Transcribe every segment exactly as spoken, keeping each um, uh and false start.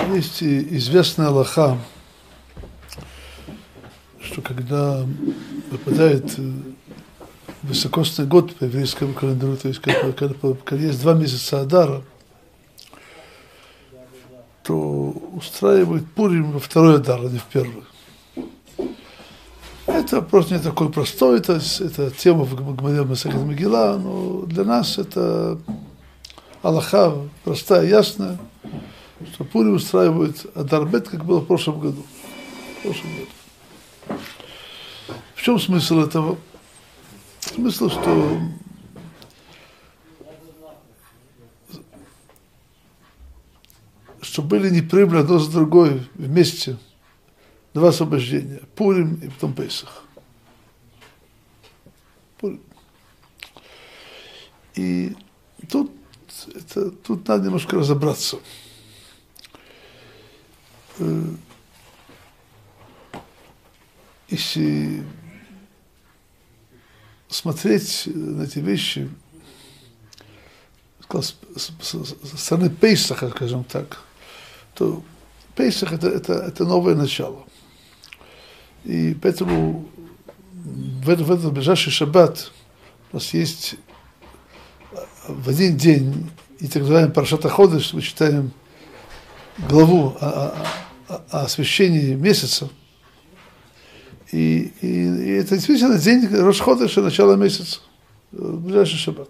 Есть известная алаха, что когда выпадает высокосный год по еврейскому календарю, то есть когда, когда, когда есть два месяца Адара, то устраивают Пурим во второй Адар, а не в первый. Это вопрос не такой простой, это, это тема в Гмаре Масехет Мегилла, но для нас это алаха простая, ясная, что Пурим устраивают Адар Бет, как было в прошлом году. В прошлом году. В чем смысл этого? Смысл, что что были непрерывно одно за другой вместе два освобождения. Пурим и потом Песах. Пурим. И тут, это, тут надо немножко разобраться. Если смотреть на эти вещи с, с, с стороны Пейсаха, скажем так, то Пейсах это, это, это новое начало. И поэтому в этот, в этот ближайший шаббат у нас есть в один день, и так называемый Парашат ха-Ходеш, мы читаем главу о, о, о освящении месяца. И, и, и это действительно день Рош ха-Ходеша, начало месяца, ближайший шаббат.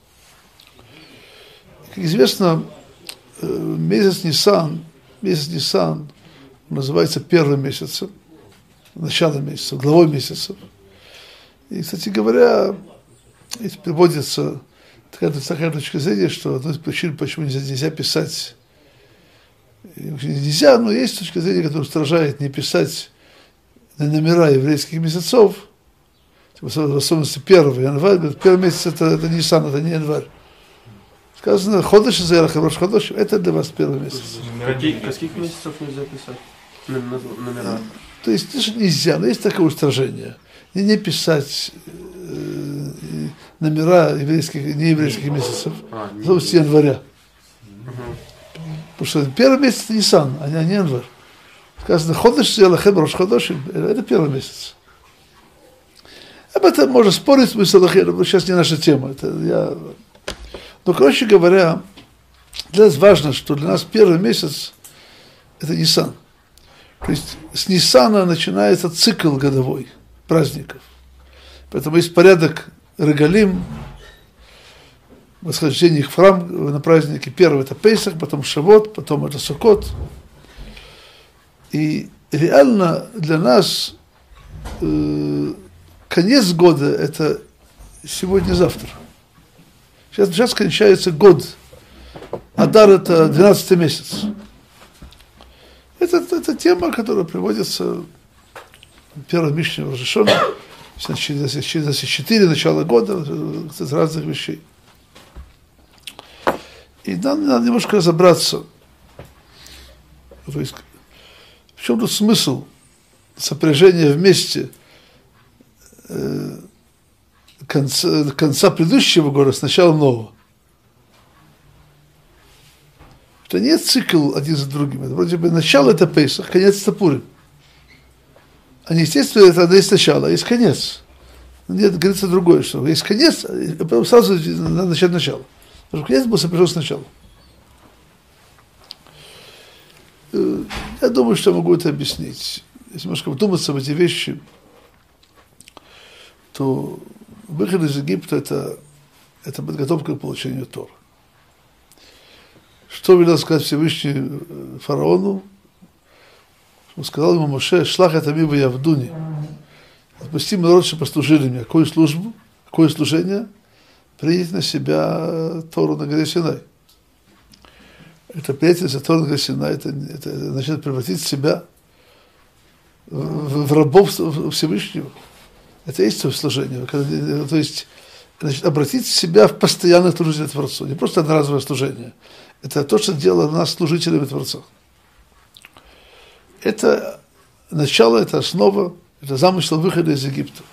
Как известно, месяц Нисан, месяц Нисан называется первым месяцем, начало месяца, главой месяца. И, кстати говоря, это приводится такая, такая точка зрения, что одной из причин, почему нельзя, нельзя писать, нельзя, но есть точка зрения, которая устражает не писать на номера еврейских месяцев, в особенности первый январь, говорит, первый месяц это, это Нисан, это не январь. Сказано, ходыш за Рош ха-Ходеш, это для вас первый месяц. Каких, каких месяцев нельзя писать номера? То есть нельзя, но есть такое устражение. Не, не писать э, номера еврейских, нееврейских месяцев, а, не с января. Угу. Потому что первый месяц это Нисан, а не январь. Сказано, ходыш за Рош ха-Ходеш, это первый месяц. Об этом можно спорить, мы но сейчас не наша тема. Это я... Но, короче говоря, для нас важно, что для нас первый месяц это Нисан. То есть с Нисана начинается цикл годовой праздников. Поэтому есть порядок регалим, восхождение их в храм на праздники. Первый это Песах, потом Шавот, потом это Суккот. И реально для нас э, конец года это сегодня-завтра. Сейчас, сейчас кончается год. Адар это двенадцатый месяц. Это, это, это тема, которая приводится в первом Мишне Рош ха-Шана, через четыре начала года, из разных вещей. И нам надо немножко разобраться, то есть, в чем тут смысл сопряжения вместе э, конца, конца предыдущего года с началом нового. Это не цикл один за другим. Это вроде бы начало это Песах, конец это Пурим. А не естественно, это есть начало, а есть конец. Нет, говорится другое, что есть конец, а потом сразу надо начать начало. Потому что конец был сопряжен с началом. Я думаю, что я могу это объяснить. Если немножко вдуматься в эти вещи, то выход из Египта это, это подготовка к получению Торы. Что велел сказать Всевышний фараону? Он сказал ему: Моше, шлах это ми ваявдуни. Отпусти народ, чтобы послужили мне. Какую службу? Какое служение? Принять на себя Тору на горе Синай. Это принятие на Тору на горе Синай, это, это, это значит превратить себя в, в рабов Всевышнего. Это есть служение. То есть, значит, обратить себя в постоянное служение Творцу. Не просто одноразовое служение. Это то, что делало нас служителями Творца. Это начало, это основа, это замысел выхода из Египта.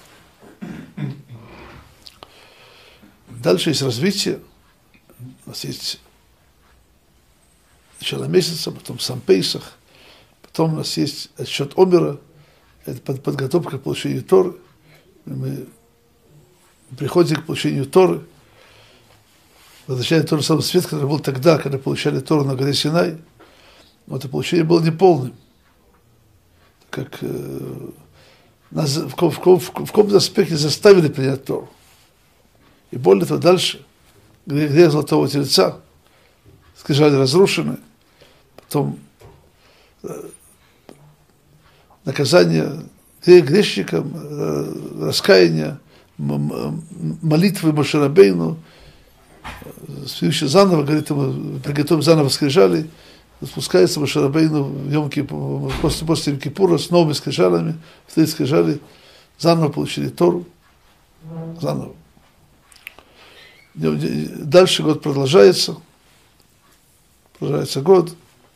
Дальше есть развитие. У нас есть начало месяца, потом сам Пейсах, потом у нас есть отсчет Омера, это под, подготовка к получению Торы. Мы приходим к получению Торы, возвращаем Тору в самый свет, который был тогда, когда получали Тору на горе Синай, но это получение было неполным. Как э, нас в, в, в, в каком-то аспекте заставили принять Тору. И более того, дальше, где, где Золотого Тельца, скрижали разрушены, потом э, наказание грешникам, э, раскаяние, молитвы Моше Рабейну, свидущий заново, говорит ему, приготовим заново скрижали, спускается Моше Рабейну в Йом Кипур, после, после Йом Кипура с новыми скрижалями, стоит скрижали, заново получили Тору, заново. Дальше год продолжается, продолжается год,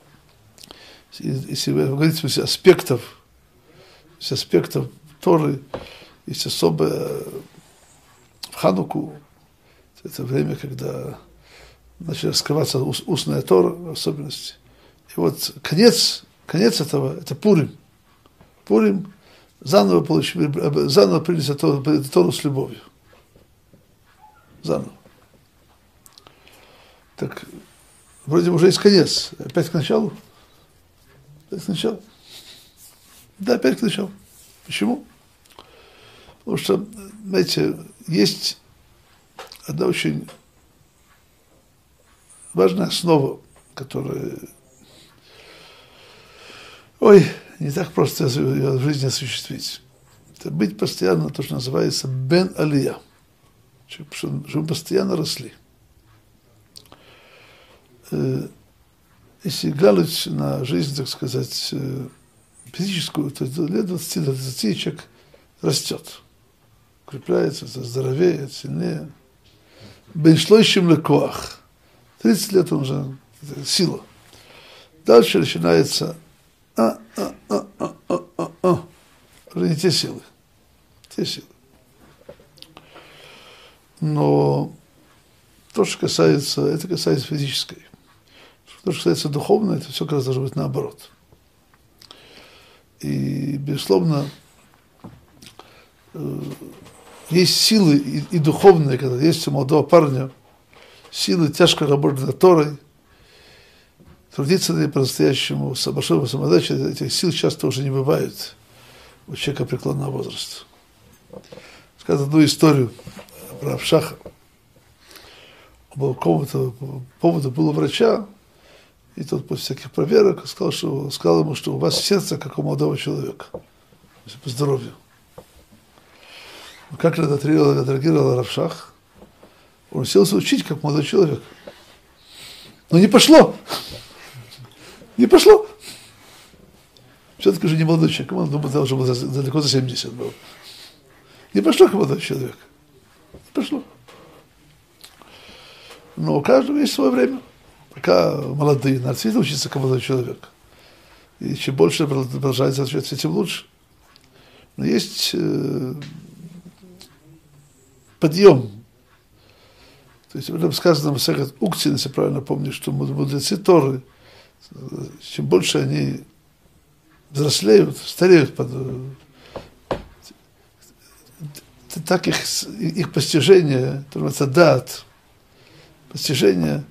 если вы говорите из аспектов, из аспектов Торы, есть особое в Хануку, это время, когда начали раскрываться устная Тора в особенности. И вот конец, конец этого, это Пурим. Пурим заново получили, заново приняли Тору, Тору с любовью. Заново. Так, вроде уже есть конец. Опять к началу? Опять к началу? Да, опять к началу. Почему? Потому что, знаете, есть одна очень важная основа, которая, ой, не так просто ее в жизни осуществить. Это быть постоянно то, что называется бен алия, чтобы мы постоянно росли. Если глянуть на жизнь, так сказать, физическую, то лет двадцати до тридцати человек растет, укрепляется, здоровеет, сильнее. Беншлойщим лекоах. тридцать лет он уже сила. Дальше начинается а, а, а, а, а, а, а. Уже не те силы. Те силы. Но то, что касается, это касается физической. То, что касается духовной, это все как раз должно быть наоборот. И, безусловно, есть силы и, и духовные, когда есть у молодого парня, силы тяжко работать над Торой, трудиться на ней по-настоящему, с большой самодачей, этих сил часто уже не бывает у человека преклонного возраста. Сказать одну историю про Авшаха. По какому-то поводу был у врача, и тот после всяких проверок сказал, что, сказал ему, что у вас сердце, как у молодого человека, по здоровью. Как отреагировал Равшах? Он селся учить, как молодой человек. Но не пошло. Не пошло. Все-таки уже не молодой человек. Он думал, уже был далеко за семьдесят был. Не пошло, как молодой человек. Не пошло. Но у каждого есть свое время. Пока молодые, надо всегда учиться, как молодой человек. И чем больше продолжается отвечать, тем лучше. Но есть э, подъем. То есть, в сказано в Уктин, если правильно помню, что мудрецы Торы, чем больше они взрослеют, стареют, под, так их, их постижение, это дат, постижение,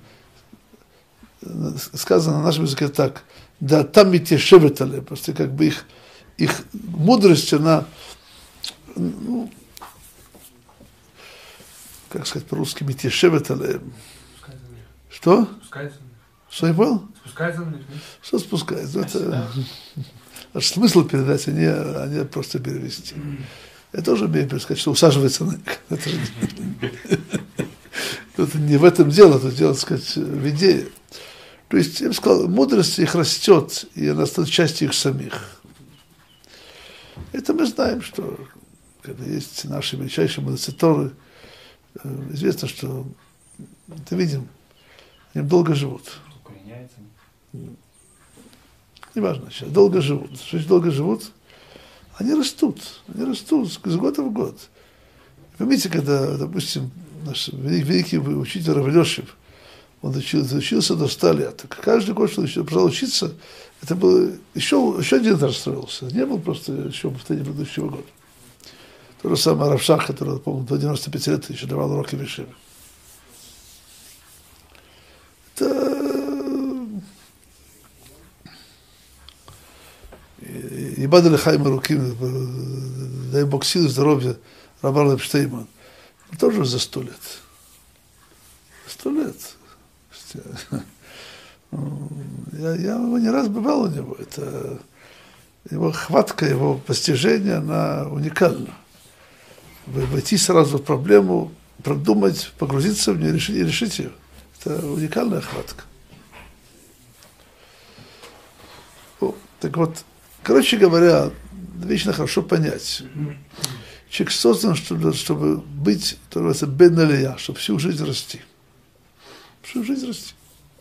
сказано на нашем языке так, да там и те шеветали, просто как бы их, их мудрость, она, ну, как сказать по-русски, метешеветали. Что? Спускается. Что я понял? Спускается на них, нет? Что спускается? Это аж смысл передать, а не, а не просто перевести. Я тоже умею сказать, что усаживается на них. Это, же, это не в этом дело, это дело, так сказать, в идее. То есть, я бы сказал, мудрость их растет, и она становится частью их самих. Это мы знаем, что когда есть наши величайшие мудрецы Торы, известно, что, это видим, они долго живут. Укореняется. Неважно сейчас, долго живут. Что значит долго живут? Они растут, они растут с года в год. Помните, когда, допустим, наш великий учитель Рав Элёшев, Он учился, учился до ста лет. Каждый год, что он продолжал учиться, это было еще, еще один этаж строился. Не был просто еще повторение предыдущего года. То же самое Рав Шах, который, по-моему, до девяноста пяти лет еще давал уроки в Ешиве. Это... Ебад Лехайм Руким, дай Бог силы, здоровья, Рабар Лепштейман. Тоже за сто лет. Сто лет. Я, я его не раз бывал у него. Это его хватка, его постижение, она уникальна. Войти сразу в проблему, продумать, погрузиться в нее и решить, и решить ее. Это уникальная хватка. О, так вот, короче говоря, вечно хорошо понять. Человек создан, чтобы, чтобы быть, то называется, бен алия, чтобы всю жизнь расти. Всю жизнь расти.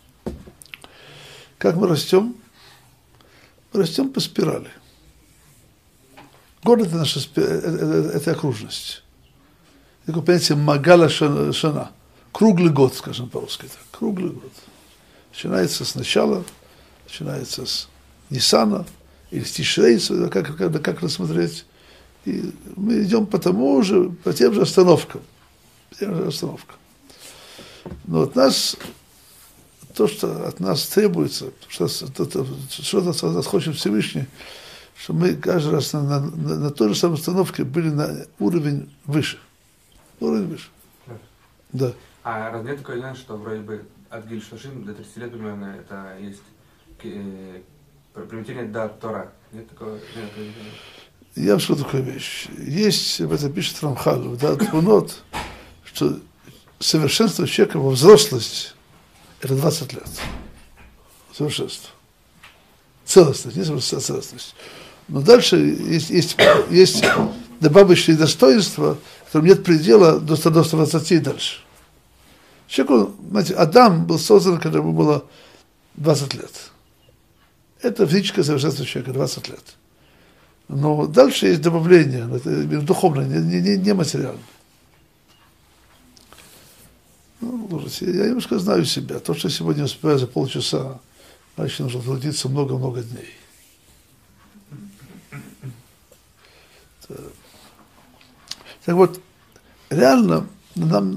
Как мы растем? Мы растем по спирали. Год – это наша это, это, это окружность. Такое понятие магала шана. Круглый год, скажем по-русски. Так. Круглый год. Начинается с начала, начинается с Ниссана или с Тишрей, как, как, как рассмотреть. И мы идем по тому же, по тем же остановкам. По тем же остановкам. Но от нас, то, что от нас требуется, что, что от нас хочет Всевышний, что мы каждый раз на, на, на, на той же самой остановке были на уровень выше. Уровень выше. Да. Да. А разве нет такой вариант, что вроде бы от Гиль Шлашим до тридцати лет примерно это есть э, приобретение до Тора? Нет такого? Нет, я вам скажу такую вещь. Есть, об этом пишет Рамхаль, в Даат Тмунот, что совершенство человека во взрослость – это двадцать лет. Совершенство. Целостность, не целостность. Но дальше есть, есть, есть добавочные достоинства, которым нет предела до ста двадцати и дальше. Человеку, знаете, Адам был создан, когда ему было двадцать лет. Это физическое совершенство человека, двадцать лет. Но дальше есть добавление, это духовное, не, не, не материальное. Ну, я немножко знаю себя. То, что сегодня успеваю за полчаса, значит, нужно трудиться много-много дней. Так вот, реально нам,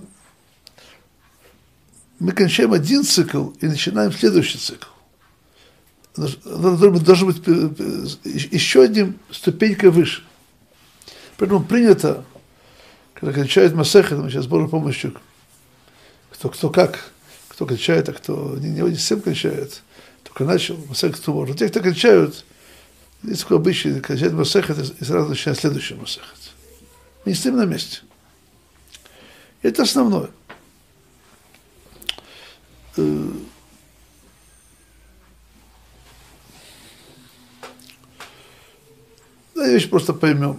мы кончаем один цикл и начинаем следующий цикл. Должен быть еще одним ступенькой выше. Поэтому принято, когда кончают масехет, мы сейчас с Божьей помощью, кто, кто как, кто кончает, а кто не, не всем кончает, только начал масехет тумор. Но те, кто кончают, есть такой обычай, кончают масехет и сразу начинают следующий масехет. Мы не стоим на месте. Это основное. Да, вещь просто поймем.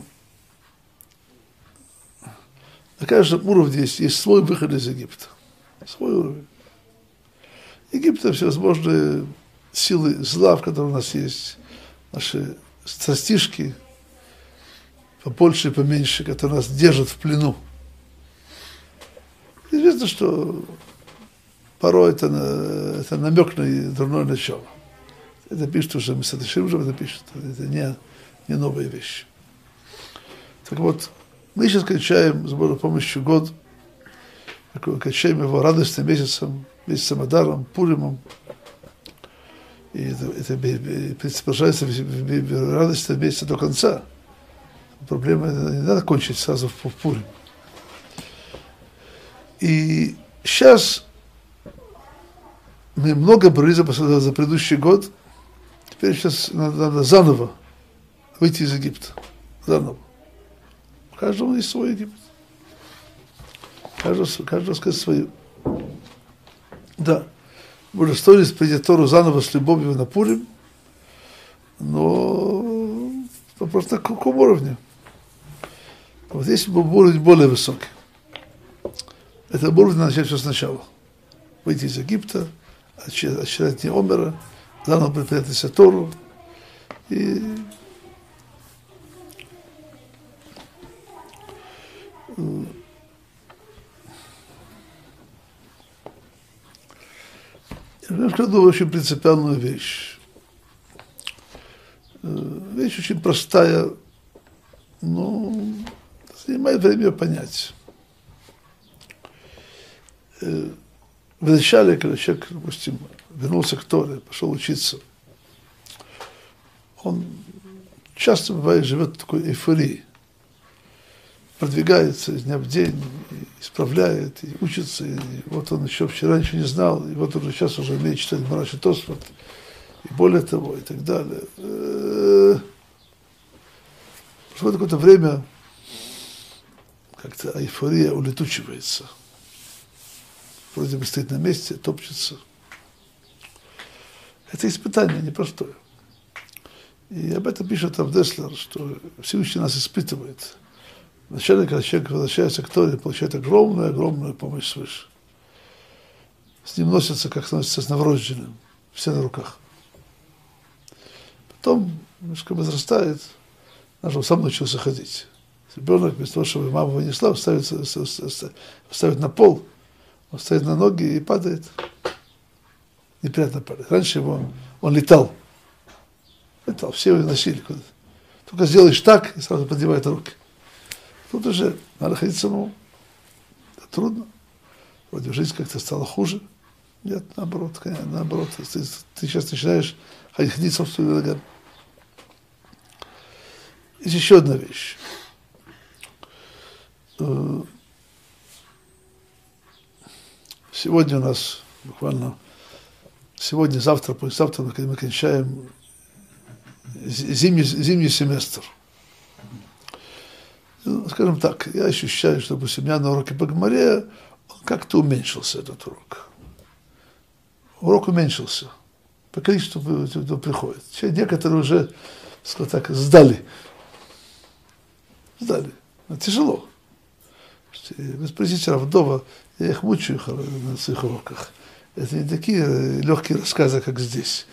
На каждом уровне есть, есть свой выход из Египта. Свой уровень. Египет – всевозможные силы зла, в которых у нас есть, наши страстишки, побольше и поменьше, которые нас держат в плену. Известно, что порой это, это намек на дурное начало. Это пишет уже Месадышим, уже это пишет. Это не, не новая вещь. Так вот, мы сейчас кончаем с Божьей помощью год, кончаем его радостным месяцем, месяцем Адаром, Пуримом. И это, это продолжается радостным месяцем до конца. Проблема не надо кончить сразу в Пурим. И сейчас мы много боролись за, за предыдущий год. Теперь сейчас надо, надо заново выйти из Египта. Заново. У каждого есть свой Египет. Каждого, каждого сказать свою. Да. Может, стоит прийти Тору заново с любовью на Пурим, но вопрос на каком уровне. Вот здесь был уровень более высокий. Это уровень надо начать все сначала. Выйти из Египта, отчитать дни Омера, заново предприятие Тору. И Я скажу очень принципиальную вещь. Вещь очень простая, но занимает время ее понять. В начале, когда человек, допустим, вернулся к Торе, пошел учиться, он часто, бывает, живет в такой эйфории, продвигается из дня в день, исправляет, и учится, и вот он еще вчера ничего не знал, и вот он сейчас уже умеет читать Мараши Тосфот, и более того, и так далее. Прошло какое-то время, как-то эйфория улетучивается. Вроде бы стоит на месте, топчется. Это испытание непростое. И об этом пишет Авдеслер, что Всевышний нас испытывает. Вначале, когда человек возвращается к Торе, получает огромную, огромную помощь свыше. С ним носятся, как носятся с новорожденным, все на руках. Потом, немножко возрастает, наш сам научился ходить. Ребенок, вместо того, чтобы мама вынесла, ставит, ставит на пол, он стоит на ноги и падает. Неприятно падает. Раньше его, он летал. Летал, все его носили куда-то. Только сделаешь так, и сразу поднимает руки. Тут уже надо ходить самому. Это трудно. Вроде жизнь как-то стала хуже. Нет, наоборот, конечно, наоборот. Ты, ты сейчас начинаешь ходить, ходить собственными ногами. Есть еще одна вещь. Сегодня у нас буквально, сегодня, завтра, послезавтра мы кончаем зимний, зимний семестр. Ну, скажем так, я ощущаю, что, допустим, у меня на уроке по Гемаре как-то уменьшился этот урок. Урок уменьшился по количеству, кто приходит. Некоторые уже, скажем так, сдали. Сдали. Но тяжело. Вы спросите Равдова, я их мучаю на своих уроках. Это не такие легкие рассказы, как здесь.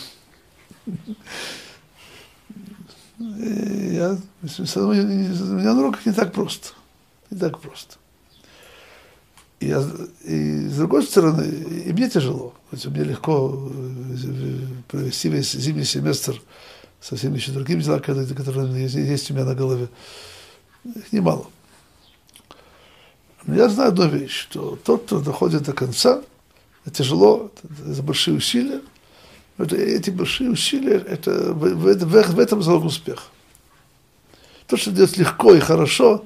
Я, у меня на уроках не так просто. Не так просто. И, я, и с другой стороны, и мне тяжело. Мне легко провести весь зимний семестр со всеми еще другими делами, которые есть у меня на голове. Их немало. Но я знаю одну вещь, что тот, кто доходит до конца, это тяжело, это большие усилия. Это, эти большие усилия, это, в, в, в, в этом залог успеха. То, что делать легко и хорошо,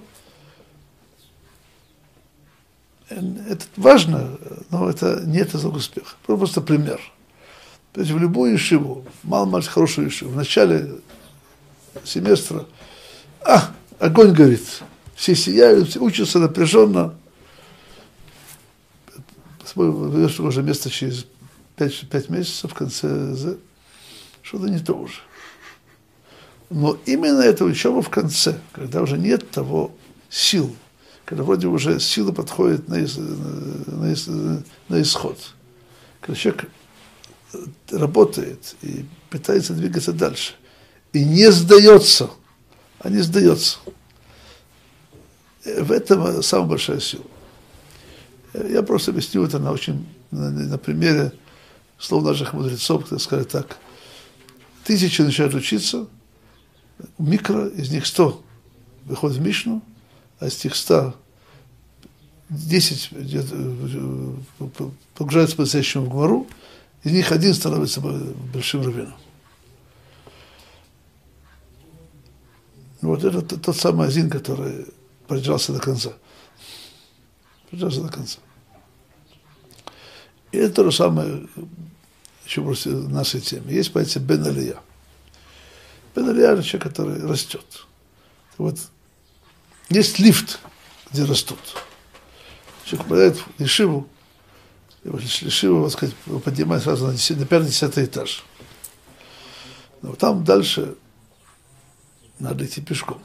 это важно, но это не это залог успеха. Просто пример. То есть в любую ешиву, мало-мало хорошую ешиву, в начале семестра, а, огонь горит. Все сияют, все учатся напряженно. Выйдешь уже место через пять, пять месяцев, в конце, что-то не то уже. Но именно эта учеба в конце, когда уже нет того сил, когда вроде уже сила подходит на, на, на исход, когда человек работает и пытается двигаться дальше, и не сдается, а не сдается. В этом самая большая сила. Я просто объясню это на очень, на, на примере слов наших мудрецов, которые сказали так. Тысячи начинают учиться, микро, из них сто выходит в Мишну, а из тех ста десять погружаются по-настоящему в Гмару, из них один становится большим раввином. Вот это тот самый один, который продержался до конца. Продержался до конца. И это то же самое, еще просто в нашей теме. Есть понятие Бен Алия. Бен Алия – это человек, который растет. Вот есть лифт, где растут. Человек попадает в ешиву, ешиву, вот сказать, поднимает сразу на, на пятый-десятый этаж. Но там дальше надо идти пешком.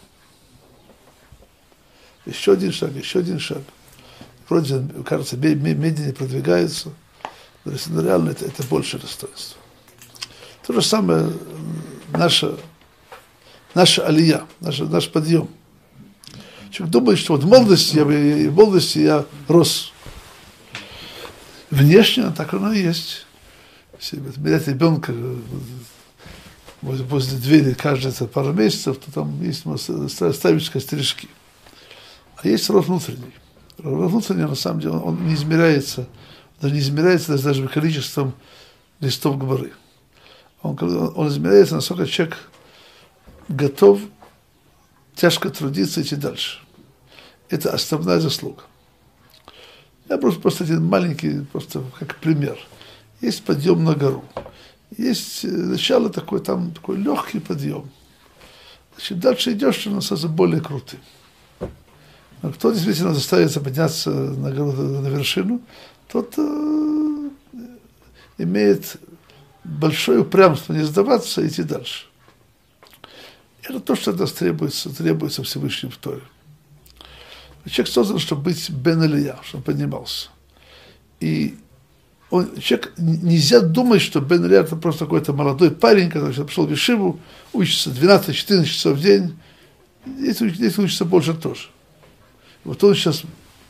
Еще один шаг, еще один шаг. Вроде, кажется, медленнее продвигается, но реально это, это больше достоинство. То же самое наша, наша алия, наш, наш подъем. Человек думает, что вот в молодости я, в молодости я рос. Внешне так оно и есть. Если отмерять ребенка возле двери каждые пару месяцев, то там есть ставить кострижки. А есть рост внутренний. Рост внутренний, на самом деле, он не измеряется, даже не измеряется даже количеством листов гмары. Он, он измеряется, насколько человек готов тяжко трудиться и идти дальше. Это основная заслуга. Я просто, просто один маленький, просто как пример. Есть подъем на гору. Есть начало такой, там такой легкий подъем. Значит, дальше идешь, он становится более крутым. Но кто действительно заставится подняться на гору, на вершину, тот э, имеет большое упрямство не сдаваться и идти дальше. Это то, что от нас требуется, требуется Всевышним в Торе. Человек создан, чтобы быть бен Элия, чтобы он поднимался. И он, человек, нельзя думать, что бен Элия это просто какой-то молодой парень, который пришел в Ешиву, учится двенадцать-четырнадцать часов в день, здесь, здесь учится больше тоже. Вот он сейчас...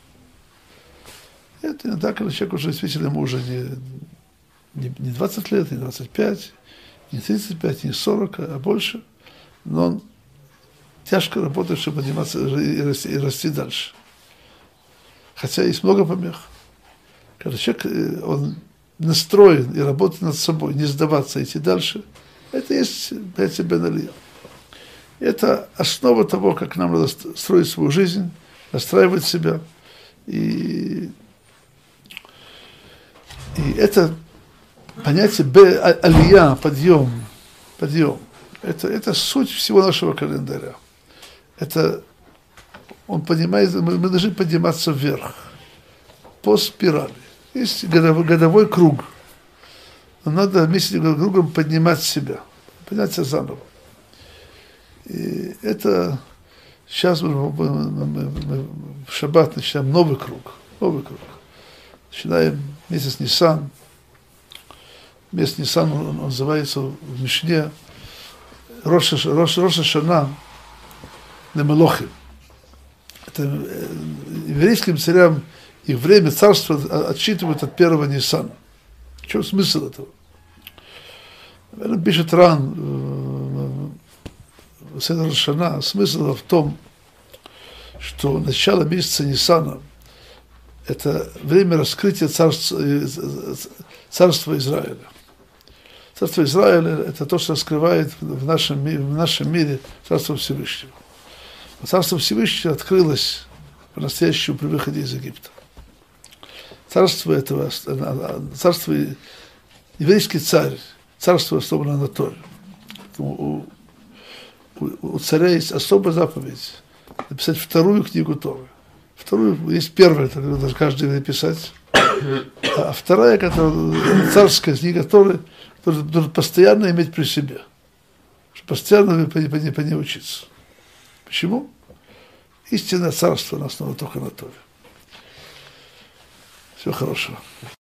Это не так, когда человек уже действительно ему уже не, не, не двадцать лет, не двадцать пять, не тридцать пять, не сорок, а больше. Но он тяжко работает, чтобы подниматься и расти, и расти дальше. Хотя есть много помех. Когда человек, он настроен и работает над собой, не сдаваться, идти дальше, это есть, знаете, бен Элия. Это основа того, как нам надо строить свою жизнь, настраивать себя. И, и это понятие бе алия, подъем, подъем. Это, это суть всего нашего календаря. Это, он понимает, мы, мы должны подниматься вверх, по спирали. Есть годовой, годовой круг. Но надо вместе с кругом поднимать себя, поднять себя заново. И это сейчас мы, мы, мы, мы в шаббат начинаем новый круг, новый круг. Начинаем месяц Нисан. Месяц Нисан он, он называется в Мишне Рош ха-Шана Немелохим. Это еврейским царям их время царства отсчитывают от первого Нисана. В чем смысл этого? Пишет Ран в Седер Шана, смысл в том, что начало месяца Нисана – это время раскрытия царства, царства Израиля. Царство Израиля – это то, что раскрывает в нашем, в нашем мире Царство Всевышнего. Царство Всевышнего открылось по-настоящему при выходе из Египта. Царство этого, царство, еврейский царь, царство основано на Торе. У, у, у царя есть особая заповедь написать вторую книгу Торы. Вторую, есть первая, которую должен каждый еврей писать, а вторая, которая царская книга Торы, должен постоянно иметь при себе, чтобы постоянно по, по, по ней учиться. Почему? Истинное царство на основе только на Торе. Всего хорошего.